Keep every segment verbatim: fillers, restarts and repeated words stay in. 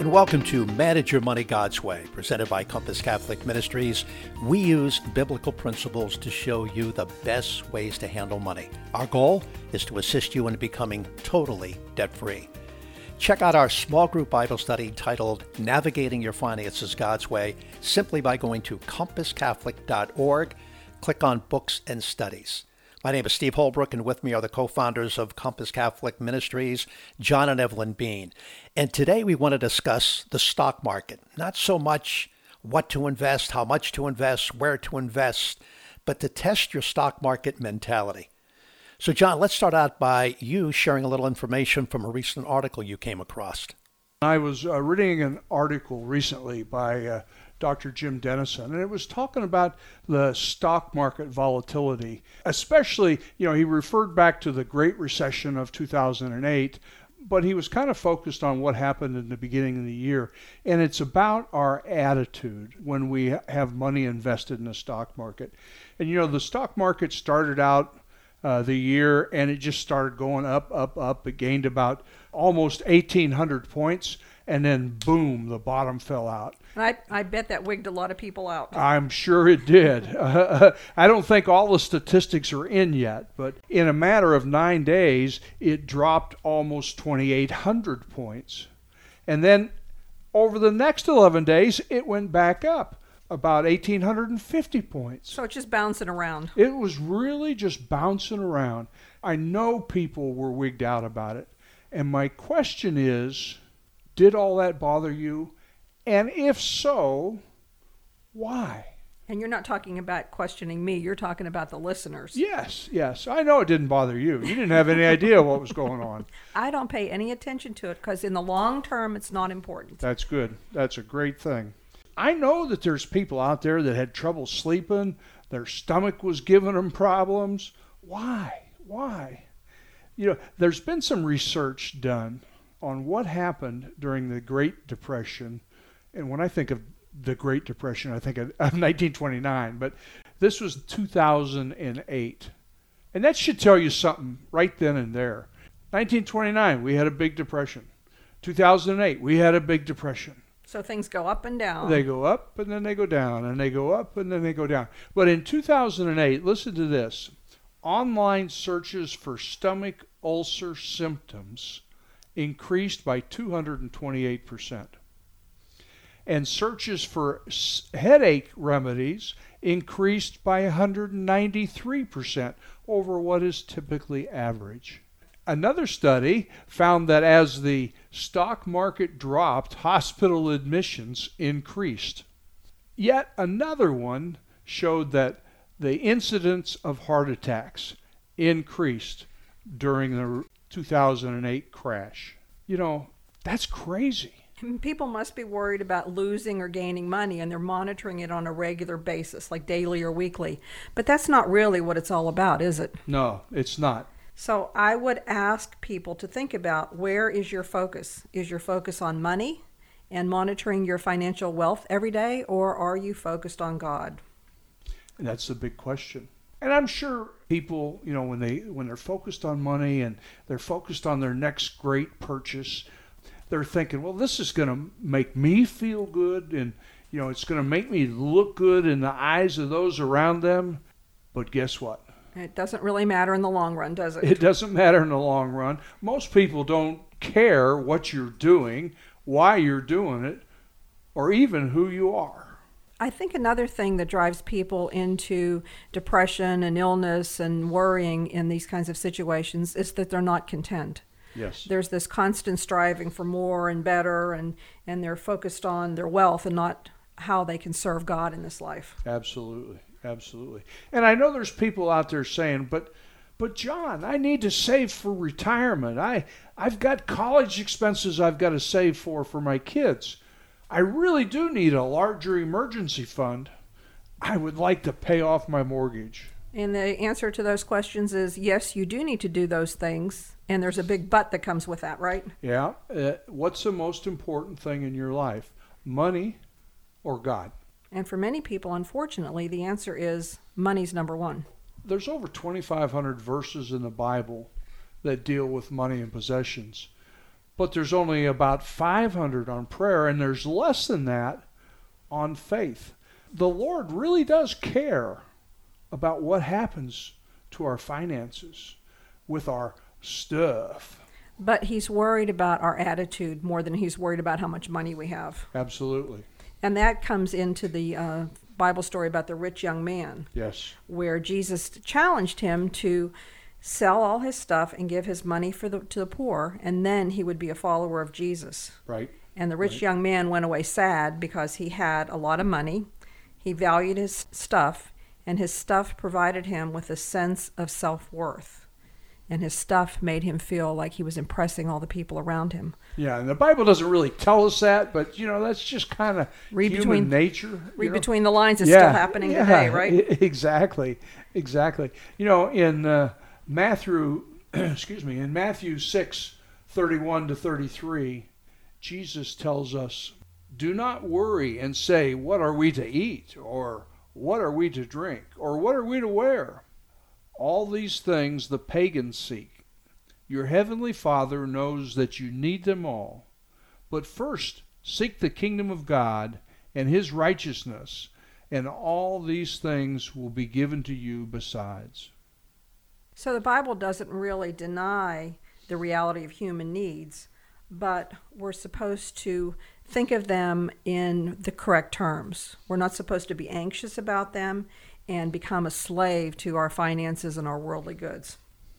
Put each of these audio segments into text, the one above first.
and welcome to Manage Your Money God's Way, presented by Compass Catholic Ministries. We use biblical principles to show you the best ways to handle money. Our goal is to assist you in becoming totally debt-free. Check out our small group Bible study titled Navigating Your Finances God's Way simply by going to compass catholic dot org. Click on Books and Studies. My name is Steve Holbrook, and with me are the co-founders of Compass Catholic Ministries, John and Evelyn Bean. And today we want to discuss the stock market. Not so much what to invest, how much to invest, where to invest, but to test your stock market mentality. So, John, let's start out by you sharing a little information from a recent article you came across. I was uh, reading an article recently by uh, Doctor Jim Dennison, and it was talking about the stock market volatility. Especially, you know, he referred back to the Great Recession of two thousand eight, but he was kind of focused on what happened in the beginning of the year. And it's about our attitude when we have money invested in the stock market. And, you know, the stock market started out Uh, the year, and it just started going up, up, up. It gained about almost eighteen hundred points, and then boom, the bottom fell out. I, I bet that wigged a lot of people out. I'm sure it did. Uh, I don't think all the statistics are in yet, but in a matter of nine days, it dropped almost twenty-eight hundred points. And then over the next eleven days, it went back up about one thousand eight hundred fifty points. So it's just bouncing around. It was really just bouncing around. I know people were wigged out about it. And my question is, did all that bother you? And if so, why? And you're not talking about questioning me. You're talking about the listeners. Yes, yes. I know it didn't bother you. You didn't have any idea what was going on. I don't pay any attention to it because in the long term, it's not important. That's good. That's a great thing. I know that there's people out there that had trouble sleeping. Their stomach was giving them problems. Why? Why? You know, there's been some research done on what happened during the Great Depression. And when I think of the Great Depression, I think of, of nineteen twenty-nine. But this was two thousand eight. And that should tell you something right then and there. nineteen twenty-nine, we had a big depression. two thousand eight, we had a big depression. So things go up and down. They go up and then they go down, and they go up and then they go down. But in two thousand eight, listen to this. Online searches for stomach ulcer symptoms increased by two hundred twenty-eight percent. And searches for headache remedies increased by one hundred ninety-three percent over what is typically average. Another study found that as the stock market dropped, hospital admissions increased. Yet another one showed that the incidence of heart attacks increased during the two thousand eight crash. You know, that's crazy. People must be worried about losing or gaining money, and they're monitoring it on a regular basis, like daily or weekly. But that's not really what it's all about, is it? No, it's not. So I would ask people to think about, where is your focus? Is your focus on money and monitoring your financial wealth every day, or are you focused on God? And that's the big question. And I'm sure people, you know, when they when they're focused on money and they're focused on their next great purchase, they're thinking, well, this is going to make me feel good, and you know, it's going to make me look good in the eyes of those around them. But guess what? It doesn't really matter in the long run, does it? It doesn't matter in the long run. Most people don't care what you're doing, why you're doing it, or even who you are. I think another thing that drives people into depression and illness and worrying in these kinds of situations is that they're not content. Yes. There's this constant striving for more and better, and, and they're focused on their wealth and not how they can serve God in this life. Absolutely. Absolutely. And I know there's people out there saying, but but John, I need to save for retirement. I, I've got college expenses I've got to save for for my kids. I really do need a larger emergency fund. I would like to pay off my mortgage. And the answer to those questions is yes, you do need to do those things. And there's a big but that comes with that, right? Yeah. Uh, what's the most important thing in your life? Money or God? And for many people, unfortunately, the answer is money's number one. There's over twenty-five hundred verses in the Bible that deal with money and possessions. but there's only about five hundred on prayer, and there's less than that on faith. The Lord really does care about what happens to our finances with our stuff. But he's worried about our attitude more than he's worried about how much money we have. Absolutely. And that comes into the uh, Bible story about the rich young man. Yes. Where Jesus challenged him to sell all his stuff and give his money for the, to the poor, and then he would be a follower of Jesus. Right. And the rich right. young man went away sad because he had a lot of money. He valued his stuff, and his stuff provided him with a sense of self-worth. And his stuff made him feel like he was impressing all the people around him. Yeah, and the Bible doesn't really tell us that, but, you know, that's just kind of human between, nature. Read know? between the lines. It's yeah, still happening yeah, today, right? Exactly, exactly. You know, in uh, Matthew, excuse me, in Matthew six, thirty-one to thirty-three, Jesus tells us, "Do not worry and say, what are we to eat? Or what are we to drink? Or what are we to wear? All these things the pagans seek. Your heavenly Father knows that you need them all. But first, seek the kingdom of God and his righteousness, and all these things will be given to you besides." So the Bible doesn't really deny the reality of human needs, but we're supposed to think of them in the correct terms. We're not supposed to be anxious about them and become a slave to our finances and our worldly goods.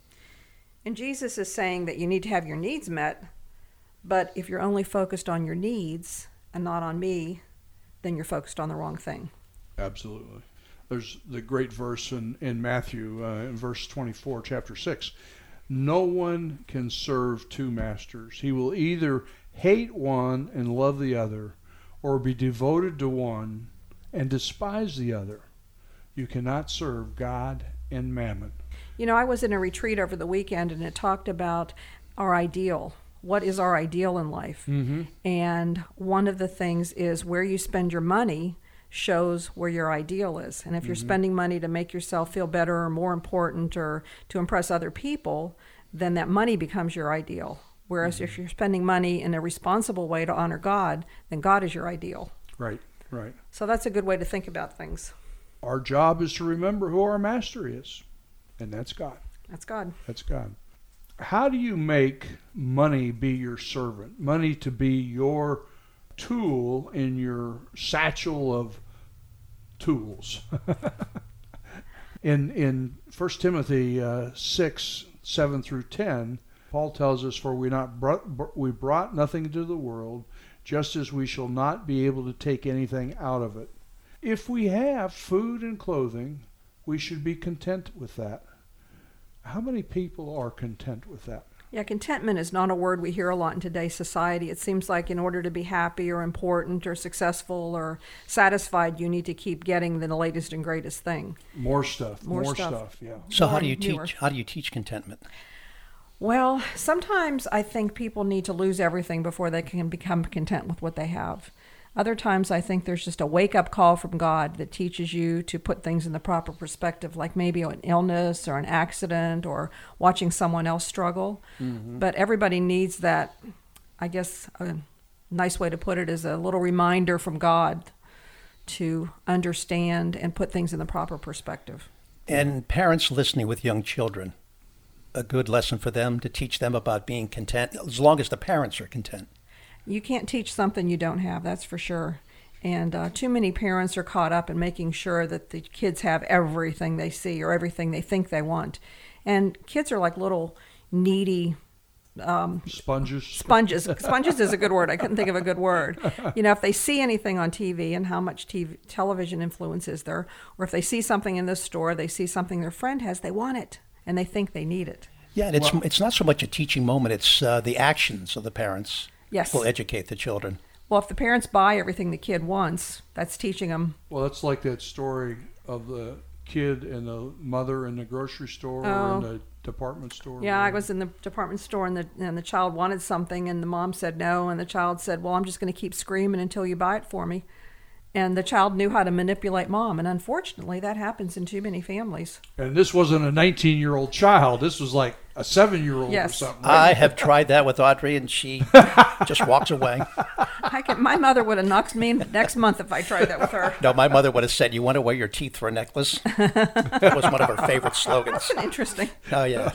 And Jesus is saying that you need to have your needs met, but if you're only focused on your needs and not on me, then you're focused on the wrong thing. Absolutely. There's the great verse in, in Matthew, uh, in verse twenty-four, chapter six. No one can serve two masters. He will either hate one and love the other, or be devoted to one and despise the other. You cannot serve God and mammon. You know, I was in a retreat over the weekend, and it talked about our ideal. What is our ideal in life? Mm-hmm. And one of the things is where you spend your money shows where your ideal is. And if you're mm-hmm. spending money to make yourself feel better or more important or to impress other people, then that money becomes your ideal. Whereas mm-hmm. if you're spending money in a responsible way to honor God, then God is your ideal. Right, right. So that's a good way to think about things. Our job is to remember who our master is, and that's God. That's God. That's God. How do you make money be your servant? Money to be your tool in your satchel of tools. in in First Timothy uh, six, seven through ten, Paul tells us, "For we not brought, we brought nothing into the world, just as we shall not be able to take anything out of it. If we have food and clothing, we should be content with that." How many people are content with that? Yeah, contentment is not a word we hear a lot in today's society. It seems like in order to be happy or important or successful or satisfied, you need to keep getting the latest and greatest thing. More stuff. More, more stuff. stuff. Yeah. So More how do you newer. teach? How do you teach contentment? Well, sometimes I think people need to lose everything before they can become content with what they have. Other times I think there's just a wake-up call from God that teaches you to put things in the proper perspective, like maybe an illness or an accident or watching someone else struggle. Mm-hmm. But everybody needs that, I guess a nice way to put it is a little reminder from God to understand and put things in the proper perspective. And parents listening with young children, a good lesson for them to teach them about being content, as long as the parents are content. You can't teach something you don't have, that's for sure. And uh, too many parents are caught up in making sure that the kids have everything they see or everything they think they want. And kids are like little needy um, sponges. Sponges. Sponges is a good word. I couldn't think of a good word. You know, if they see anything on T V and how much T V, television influence is there, or if they see something in the store, they see something their friend has, they want it and they think they need it. Yeah, and it's Well- it's not so much a teaching moment; it's uh, the actions of the parents. Yes. Will educate the children. Well, if the parents buy everything the kid wants, that's teaching them. Well, that's like that story of the kid and the mother in the grocery store or Oh. in the department store. Yeah, I was in the department store and the and the child wanted something and the mom said no and the child said, "Well, I'm just going to keep screaming until you buy it for me." And the child knew how to manipulate mom, and unfortunately that happens in too many families. And this wasn't a nineteen-year-old child. This was like a seven-year-old Yes. or something. I have tried that with Audrey, and she just walks away. I can, my mother would have knocked me next month if I tried that with her. No, my mother would have said, "You want to wear your teeth for a necklace?" That was one of her favorite slogans. Interesting. Oh, yeah.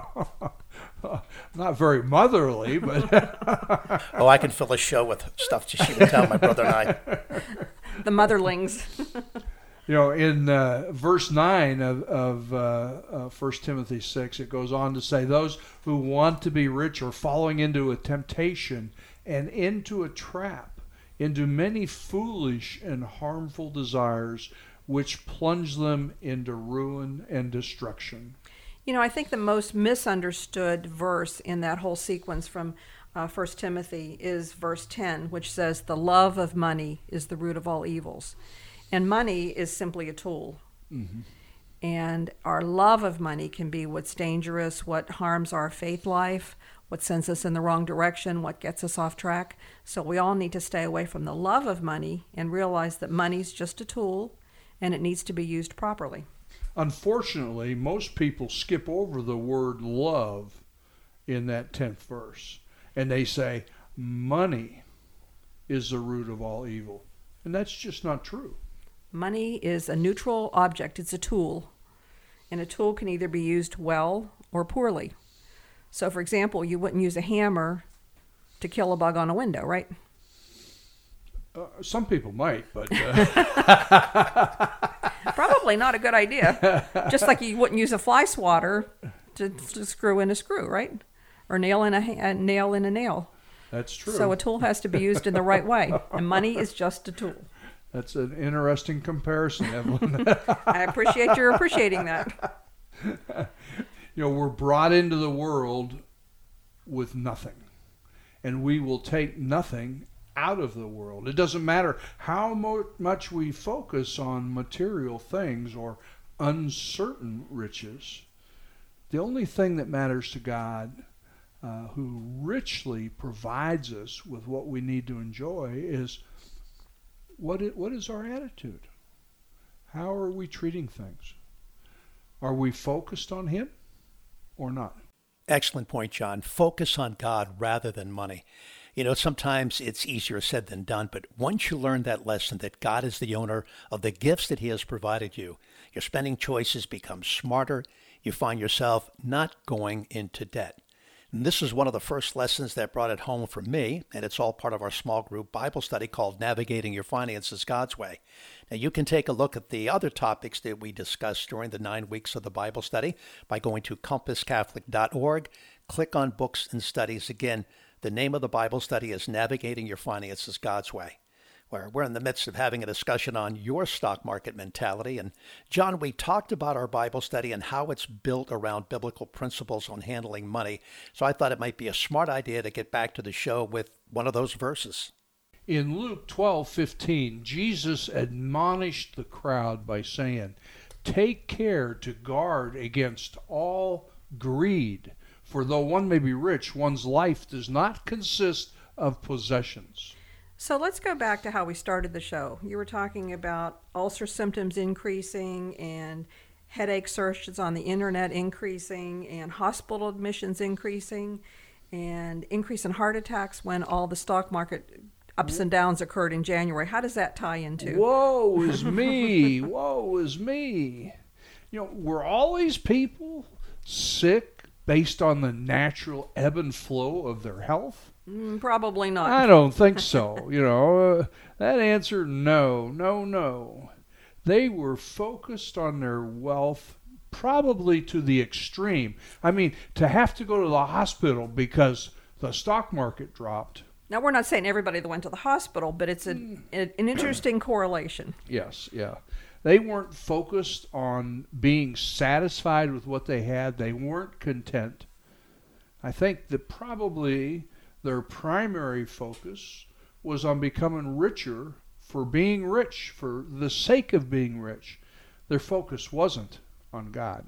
Not very motherly, but Oh, I can fill a show with stuff she would tell my brother and I. The motherlings. you know, in uh, verse nine of, of uh, uh, First Timothy six, it goes on to say, those who want to be rich are falling into a temptation and into a trap, into many foolish and harmful desires, which plunge them into ruin and destruction. You know, I think the most misunderstood verse in that whole sequence from uh, First Timothy is verse ten, which says, the love of money is the root of all evils. And money is simply a tool. Mm-hmm. And our love of money can be what's dangerous, what harms our faith life, what sends us in the wrong direction, what gets us off track. So we all need to stay away from the love of money and realize that money's just a tool and it needs to be used properly. Unfortunately, most people skip over the word love in that tenth verse. And they say, money is the root of all evil. And that's just not true. Money is a neutral object. It's a tool. And a tool can either be used well or poorly. So, for example, you wouldn't use a hammer to kill a bug on a window, right? Uh, some people might, but... Uh... Probably not a good idea. Just like you wouldn't use a fly swatter to, to screw in a screw, right? Or nail in a, a nail in a nail. That's true. So a tool has to be used in the right way. And money is just a tool. That's an interesting comparison, Evelyn. I appreciate your appreciating that. You know, we're brought into the world with nothing. And we will take nothing out of the world. It doesn't matter how mo- much we focus on material things or uncertain riches. The only thing that matters to God, uh, who richly provides us with what we need to enjoy, is what it, what is our attitude? How are we treating things? Are we focused on Him or not? Excellent point, John. Focus on God rather than money. You know, sometimes it's easier said than done, but once you learn that lesson that God is the owner of the gifts that He has provided you, your spending choices become smarter. You find yourself not going into debt. And this is one of the first lessons that brought it home for me, and it's all part of our small group Bible study called Navigating Your Finances God's Way. Now, you can take a look at the other topics that we discussed during the nine weeks of the Bible study by going to compass catholic dot org, click on Books and Studies. Again, the name of the Bible study is Navigating Your Finances God's Way, where we're in the midst of having a discussion on your stock market mentality. And John, we talked about our Bible study and how it's built around biblical principles on handling money. So I thought it might be a smart idea to get back to the show with one of those verses. In Luke twelve fifteen, Jesus admonished the crowd by saying, "Take care to guard against all greed. For though one may be rich, one's life does not consist of possessions." So let's go back to how we started the show. You were talking about ulcer symptoms increasing and headache searches on the internet increasing and hospital admissions increasing and increase in heart attacks when all the stock market ups and downs occurred in January. How does that tie into? Woe is me. Woe is me. You know, were all these people sick based on the natural ebb and flow of their health? Mm, probably not. I don't think so. You know, uh, that answer, no, no, no. They were focused on their wealth probably to the extreme. I mean, to have to go to the hospital because the stock market dropped. Now, we're not saying everybody that went to the hospital, but it's a, an interesting correlation. Yes, yeah. They weren't focused on being satisfied with what they had. They weren't content. I think that probably their primary focus was on becoming richer for being rich, for the sake of being rich. Their focus wasn't on God.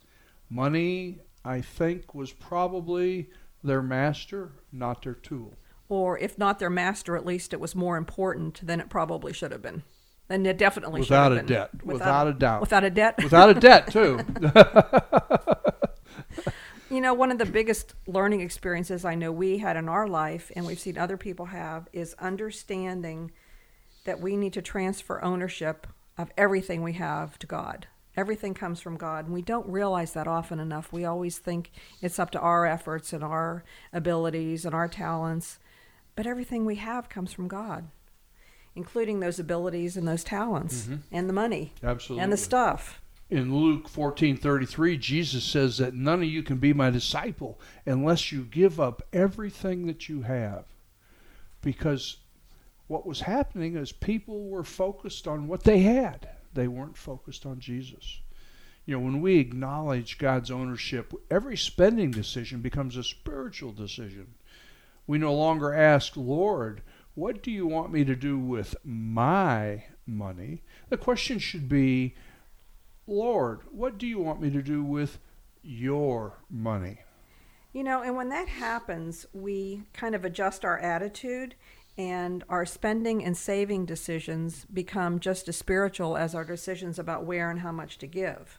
Money, I think, was probably their master, not their tool. Or if not their master, at least it was more important than it probably should have been. And it definitely Without should a have been. debt. Without, without a doubt. Without a debt? Without a debt, too. You know, one of the biggest learning experiences I know we had in our life, and we've seen other people have, is understanding that we need to transfer ownership of everything we have to God. Everything comes from God, and we don't realize that often enough. We always think it's up to our efforts and our abilities and our talents, but everything we have comes from God, including those abilities and those talents mm-hmm. and the money Absolutely. And the stuff. In Luke fourteen thirty-three, Jesus says that none of you can be my disciple unless you give up everything that you have. Because what was happening is people were focused on what they had. They weren't focused on Jesus. You know, when we acknowledge God's ownership, every spending decision becomes a spiritual decision. We no longer ask, Lord, what do you want me to do with my money? The question should be, Lord, what do you want me to do with your money? You know, and when that happens, we kind of adjust our attitude, and our spending and saving decisions become just as spiritual as our decisions about where and how much to give.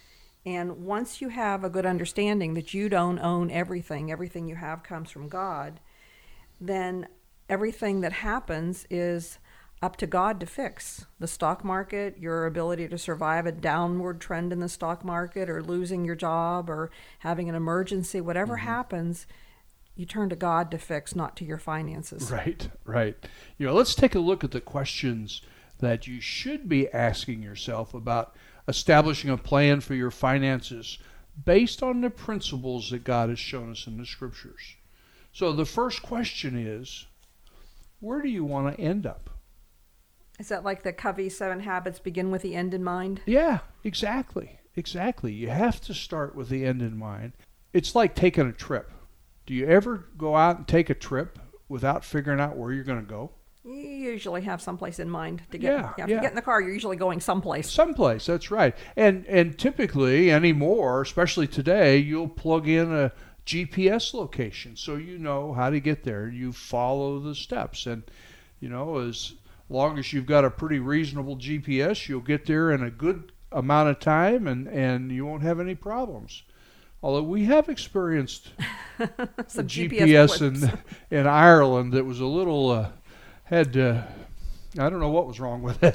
And once you have a good understanding that you don't own everything, everything you have comes from God, then everything that happens is up to God to fix. The stock market, your ability to survive a downward trend in the stock market, or losing your job, or having an emergency, whatever mm-hmm. happens, you turn to God to fix, not to your finances. Right, right. You know, let's take a look at the questions that you should be asking yourself about establishing a plan for your finances based on the principles that God has shown us in the Scriptures. So the first question is, where do you want to end up? Is that like the Covey Seven Habits, begin with the end in mind? Yeah, exactly, exactly. You have to start with the end in mind. It's like taking a trip. Do you ever go out and take a trip without figuring out where you're going to go? You usually have someplace in mind to get. Yeah, yeah, if yeah. you get in the car, you're usually going someplace. Someplace, that's right. And and typically anymore, especially today, you'll plug in a G P S location so you know how to get there. You follow the steps, and you know, as long as you've got a pretty reasonable G P S, you'll get there in a good amount of time, and, and you won't have any problems. Although we have experienced some G P G P S, S in in Ireland that was a little uh, had uh, I don't know what was wrong with it.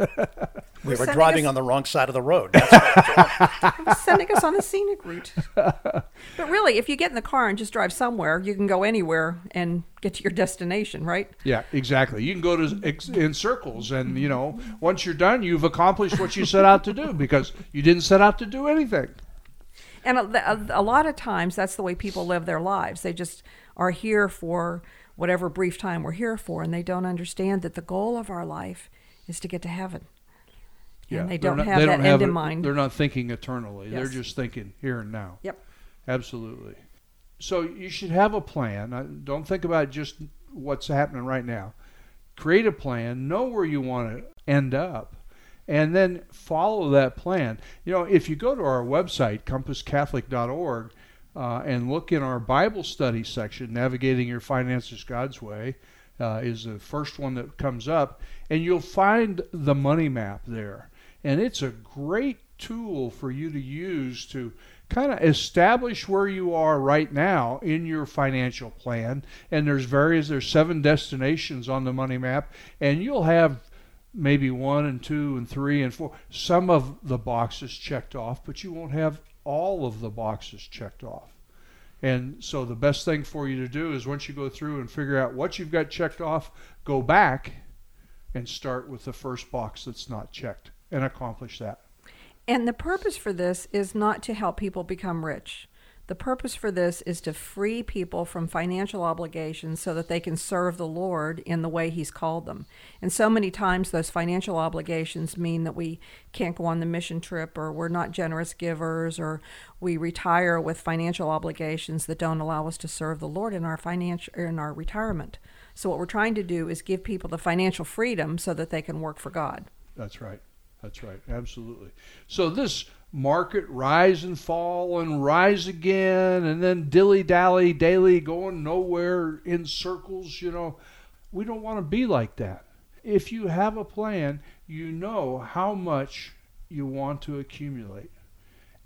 We were driving us on the wrong side of the road. That's what it was sending us on a scenic route. But really, if you get in the car and just drive somewhere, you can go anywhere and get to your destination, right? Yeah, exactly. You can go to in circles, and you know, once you're done, you've accomplished what you set out to do because you didn't set out to do anything. And a, a, a lot of times, that's the way people live their lives. They just are here for whatever brief time we're here for, and they don't understand that the goal of our life is to get to heaven. Yeah, and they don't not, have they that don't end have in it, mind. They're not thinking eternally. Yes. They're just thinking here and now. Yep. Absolutely. So you should have a plan. Don't think about just what's happening right now. Create a plan. Know where you want to end up. And then follow that plan. You know, if you go to our website, compass catholic dot org, uh, and look in our Bible study section, Navigating Your Finances God's Way, uh, is the first one that comes up, and you'll find the money map there. And it's a great tool for you to use to kind of establish where you are right now in your financial plan. And there's various, there's seven destinations on the money map, and you'll have maybe one and two and three and four, some of the boxes checked off, but you won't have all of the boxes checked off. And so the best thing for you to do is once you go through and figure out what you've got checked off, go back and start with the first box that's not checked and accomplish that. And the purpose for this is not to help people become rich. The purpose for this is to free people from financial obligations so that they can serve the Lord in the way He's called them. And so many times those financial obligations mean that we can't go on the mission trip, or we're not generous givers, or we retire with financial obligations that don't allow us to serve the Lord in our financial in our retirement. So what we're trying to do is give people the financial freedom so that they can work for God. That's right. That's right. Absolutely. So this market rise and fall and rise again and then dilly-dally daily going nowhere in circles, you know, we don't want to be like that. If you have a plan, you know how much you want to accumulate.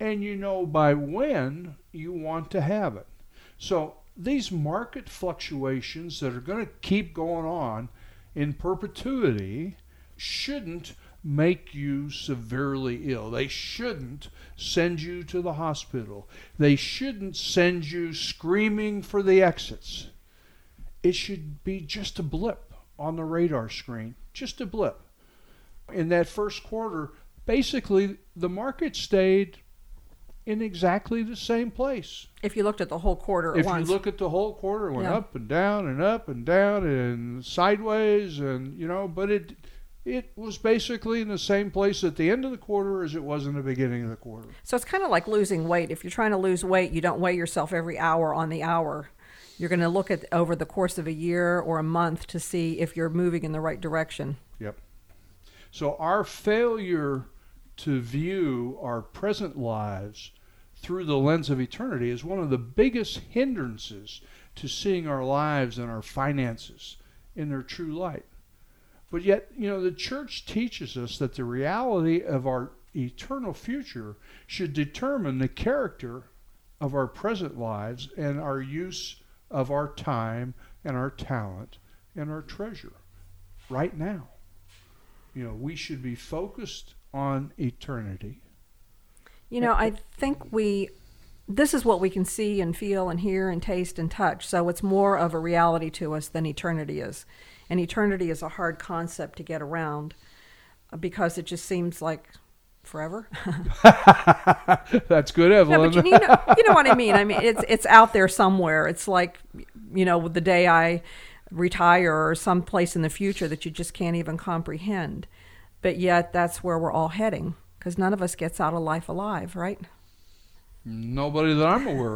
and you know by when you want to have it. So these market fluctuations that are going to keep going on in perpetuity shouldn't make you severely ill. They shouldn't send you to the hospital. They shouldn't send you screaming for the exits. It should be just a blip on the radar screen, just a blip. In that first quarter, basically the market stayed in exactly the same place. If you looked at the whole quarter at if once. you look at the whole quarter, it went Yeah. up and down and up and down and sideways, and you know, but it it was basically in the same place at the end of the quarter as it was in the beginning of the quarter. So it's kind of like losing weight. If you're trying to lose weight, you don't weigh yourself every hour on the hour. You're going to look at over the course of a year or a month to see if you're moving in the right direction. Yep. So our failure to view our present lives through the lens of eternity is one of the biggest hindrances to seeing our lives and our finances in their true light. But yet, you know, the church teaches us that the reality of our eternal future should determine the character of our present lives and our use of our time and our talent and our treasure right now. You know, we should be focused on eternity. You know, I think we, this is what we can see and feel and hear and taste and touch. So it's more of a reality to us than eternity is. And eternity is a hard concept to get around because it just seems like forever. That's good, Evelyn. No, but you, you, know, you know what I mean. I mean, it's it's out there somewhere. It's like, you know, the day I retire or someplace in the future that you just can't even comprehend. But yet that's where we're all heading because none of us gets out of life alive, right? Nobody that I'm aware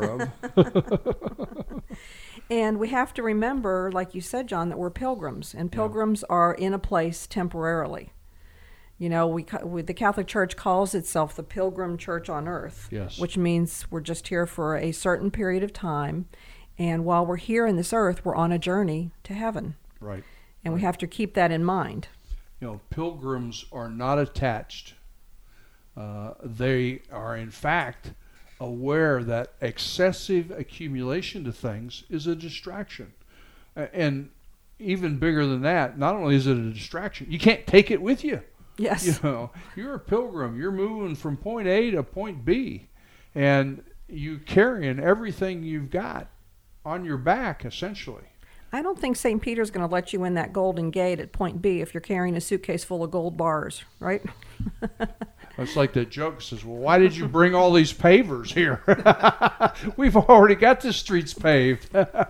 of. And we have to remember, like you said, John, that we're pilgrims, and pilgrims yeah. are in a place temporarily. You know, we, we the Catholic Church calls itself the Pilgrim Church on Earth, yes. which means we're just here for a certain period of time, and while we're here in this earth, we're on a journey to heaven. Right. And right. we have to keep that in mind. You know, pilgrims are not attached. Uh, they are, in fact, aware that excessive accumulation of things is a distraction. And even bigger than that, not only is it a distraction, you can't take it with you. Yes. You know, you're a pilgrim. You're moving from point A to point B, and you carrying everything you've got on your back, essentially. I don't think Saint Peter's going to let you in that golden gate at point B if you're carrying a suitcase full of gold bars, right? It's like that joke says, well, why did you bring all these pavers here? We've already got the streets paved.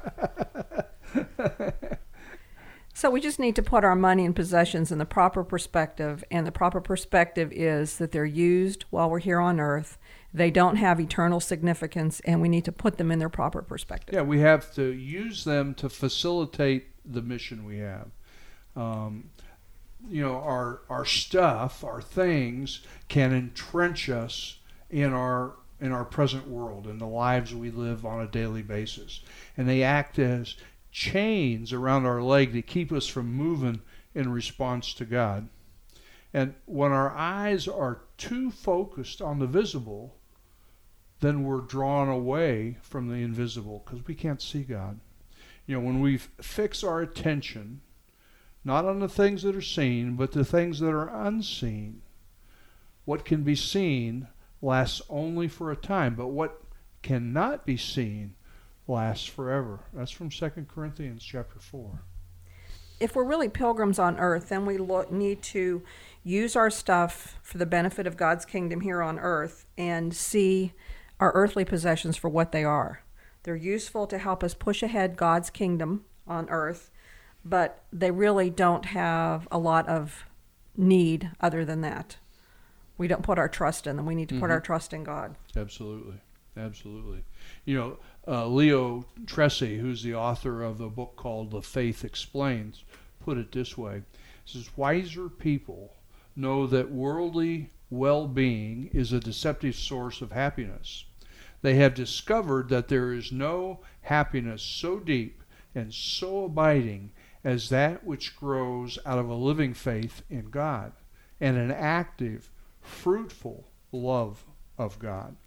So we just need to put our money and possessions in the proper perspective, and the proper perspective is that they're used while we're here on earth. They don't have eternal significance, and we need to put them in their proper perspective. Yeah, we have to use them to facilitate the mission we have. Um, you know, our our stuff, our things can entrench us in our in our present world, in the lives we live on a daily basis. And they act as chains around our leg to keep us from moving in response to God. And when our eyes are too focused on the visible, then we're drawn away from the invisible because we can't see God. You know, when we fix our attention not on the things that are seen, but the things that are unseen, what can be seen lasts only for a time, but what cannot be seen lasts forever. That's from Second Corinthians chapter four. If we're really pilgrims on earth, then we lo- need to use our stuff for the benefit of God's kingdom here on earth and see our earthly possessions for what they are. They're useful to help us push ahead God's kingdom on earth, but they really don't have a lot of need other than that. We don't put our trust in them. We need to mm-hmm. put our trust in God. Absolutely. Absolutely. You know, uh, Leo Tressi, who's the author of a book called The Faith Explains, put it this way. He says, wiser people know that worldly well-being is a deceptive source of happiness. They have discovered that there is no happiness so deep and so abiding as that which grows out of a living faith in God and an active, fruitful love of God.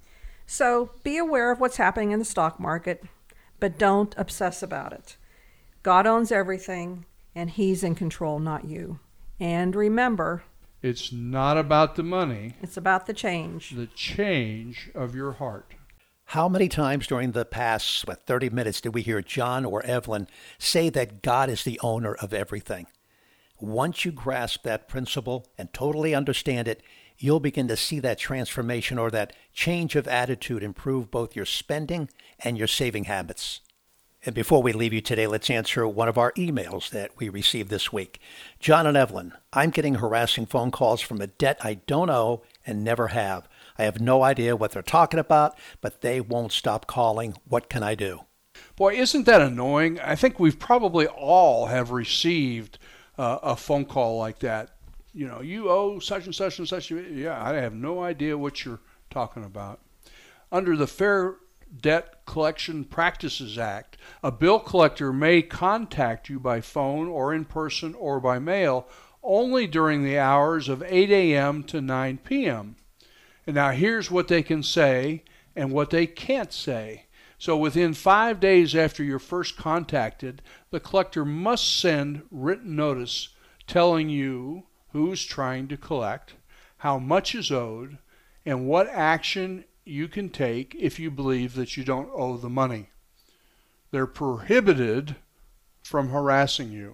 So be aware of what's happening in the stock market, but don't obsess about it. God owns everything, and He's in control, not you. And remember, it's not about the money. It's about the change. The change of your heart. How many times during the past what, thirty minutes did we hear John or Evelyn say that God is the owner of everything? Once you grasp that principle and totally understand it, you'll begin to see that transformation or that change of attitude improve both your spending and your saving habits. And before we leave you today, let's answer one of our emails that we received this week. John and Evelyn, I'm getting harassing phone calls from a debt I don't owe and never have. I have no idea what they're talking about, but they won't stop calling. What can I do? Boy, isn't that annoying? I think we've probably all have received uh, a phone call like that. You know, you owe such and such and such. Yeah, I have no idea what you're talking about. Under the Fair Debt Collection Practices Act, a bill collector may contact you by phone or in person or by mail only during the hours of eight a.m. to nine p.m. And now here's what they can say and what they can't say. So within five days after you're first contacted, the collector must send written notice telling you who's trying to collect, how much is owed, and what action you can take if you believe that you don't owe the money. They're prohibited from harassing you.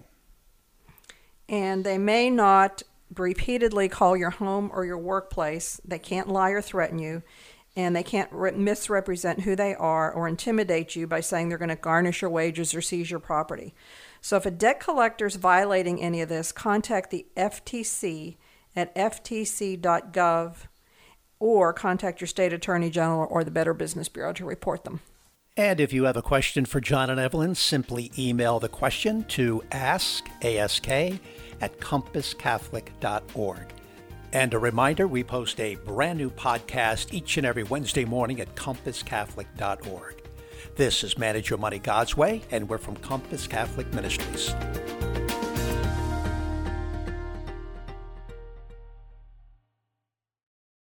And they may not repeatedly call your home or your workplace. They can't lie or threaten you, and they can't re- misrepresent who they are or intimidate you by saying they're going to garnish your wages or seize your property. So if a debt collector is violating any of this, contact the F T C at f t c dot gov or contact your state attorney general or the Better Business Bureau to report them. And if you have a question for John and Evelyn, simply email the question to ask, ask, at compass catholic dot org. And a reminder, we post a brand new podcast each and every Wednesday morning at compass catholic dot org. This is Manage Your Money God's Way, and we're from Compass Catholic Ministries.